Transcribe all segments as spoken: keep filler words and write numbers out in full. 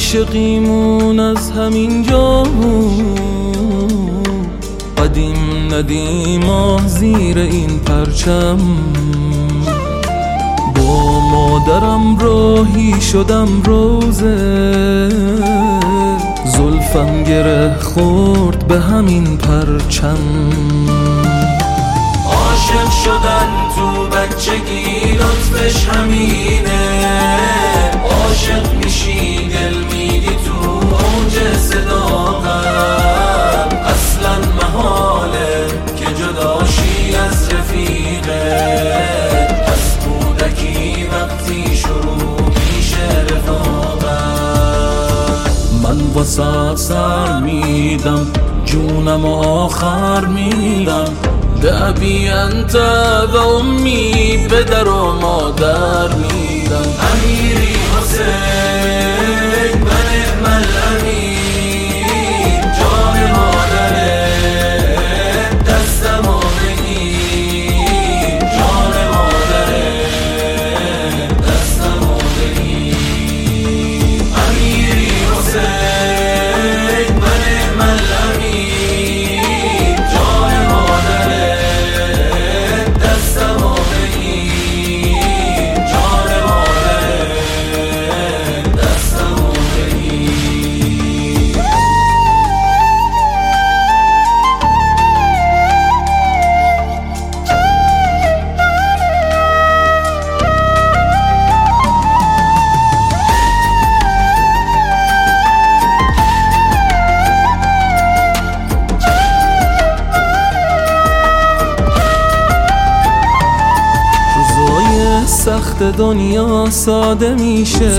عاشقیمون از همین جا قدیم ندیم آه زیر این پرچم. با مادرم راهی شدم روزه، زلفم گره خورد به همین پرچم. عاشق شدن تو بچگی لطفش همینه، عاشق میشی دل میدی تو اوج صداقت. اصلا محاله که جداشی از رفیقه، از کودکی وقتی شروع میشه رفاقت. من واسه سر میدم جونم آخر میدم، دعبی انت و امی پدر و مادر میدم. امیری حسین و نعم الامیر، جان مادره دستمو بگیر، جان مادره دستمو بگیر. امیری حسین و نعم الامیر، جان مادره دستمو بگیر، جان مادره دستمو بگیر. سخت دنیا ساده میشه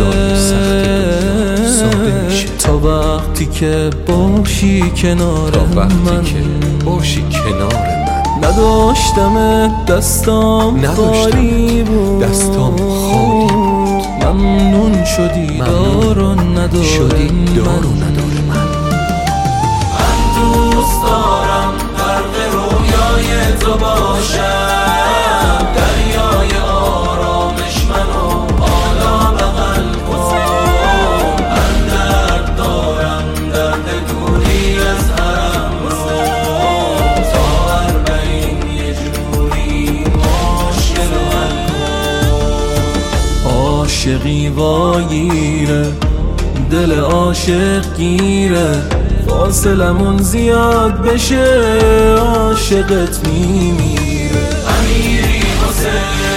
تا وقتی که باشی کنار من. باشی کنار من. نداشتم دستام خالی بود، دستام خالی بود. ممنون شدی دارو نداره شدی دارو نداره من. من دوست دارم غرق رویای تو باشم، دریای آرامش منو بالا بغل کن. من درد دارم درد دوری از حرم رو، تا اربعین یه جوری مشکل و حل کن. عاشقی واگیره دل عاشق گیره، فاصلمون زیاد بشه عاشقت میمیره. امیری حسین